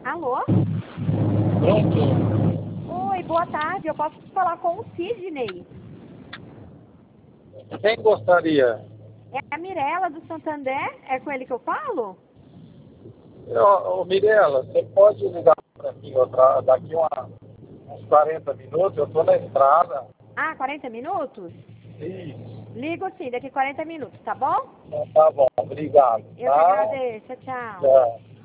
Alô? Pronto. Oi, boa tarde. Eu posso falar com o Sidney? Quem gostaria? É a Mirela do Santander? É com ele que eu falo? Ô, Mirela, você pode ligar para mim daqui uns 40 minutos? Eu estou na estrada. Ah, 40 minutos? Isso. Ligo sim, daqui 40 minutos, tá bom? Então, tá bom, obrigado. Eu que Tá? agradeço. Tchau. Tchau.